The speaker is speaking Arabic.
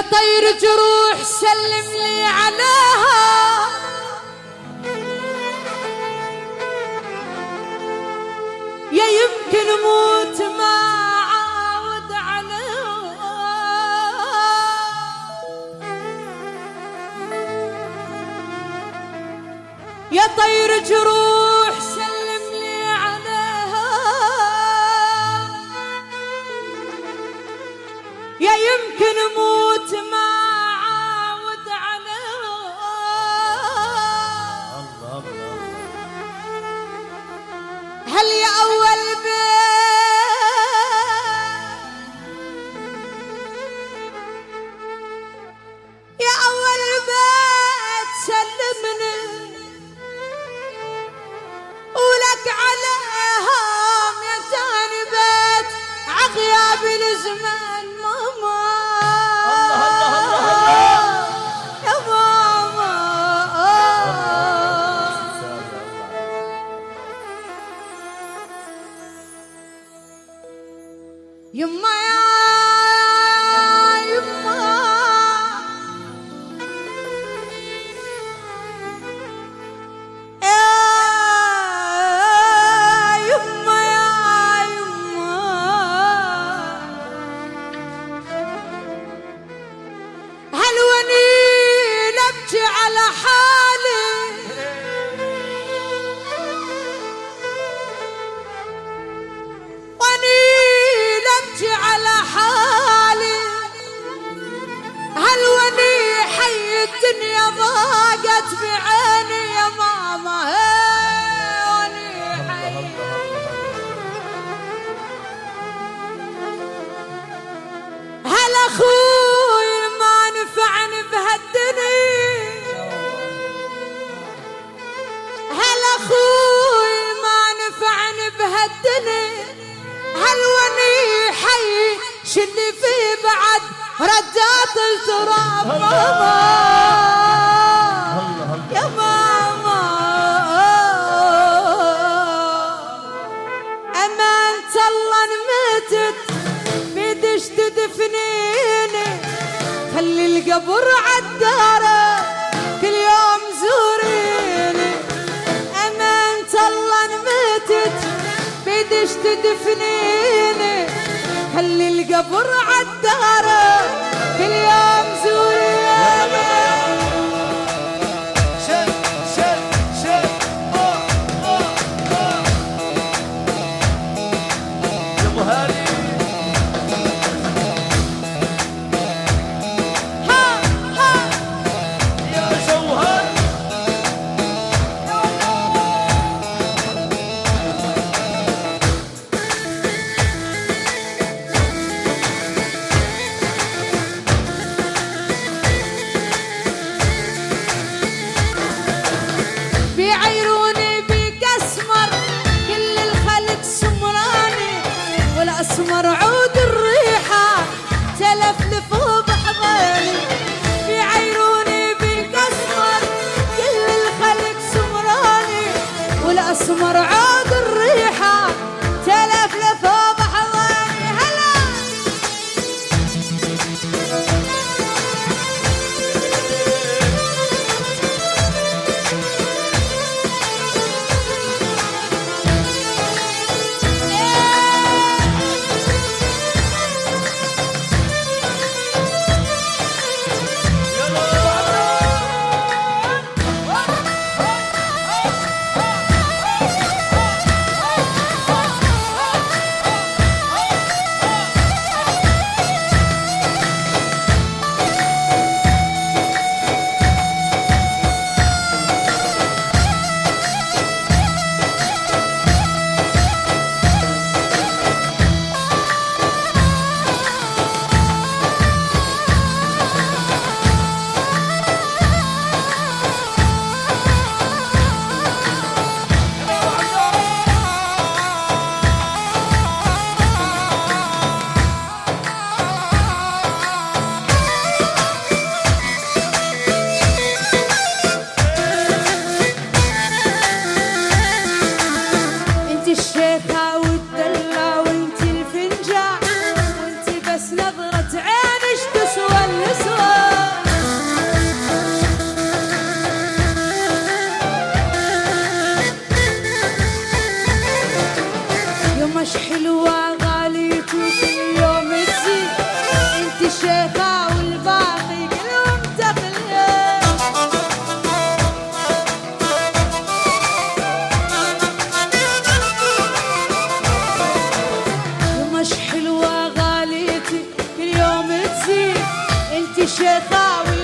طير جروح سلم لي عليها، يا يمكن موت ما عاود عليها. يا طير جروح سلم لي عليها، يا يمكن موت ما عاود عليها. هل يا أول يا أول بيت سلمني ولك عليهم يا تاني بيت عغياب الزمان ماما. الله الله الله يا ماما يما يا يما الدنيا ضاقت بعيني يا ماما. هل اخوي ما نفعني بهالدنيا، هل اخوي ما نفعني بهالدنيا، هل وني حي شلي فيه بعد ردات التراب ماما. يا ماما أمانة الله نمتت بيدش تدفنيني، خلي القبر عالدارة كل يوم زوريني. أمانة الله نمتت بيدش تدفنيني، خلي القبر عالدارة كل يوم زوريني. بيعيروني بيك اسمر كل الخلق سمراني، والاسمر عود الريحه تلفلف بحضاني. بيعيروني بيك اسمر كل الخلق سمراني، والاسمر عود الريحه تلفلف بحضاني. هلا الشيخاوي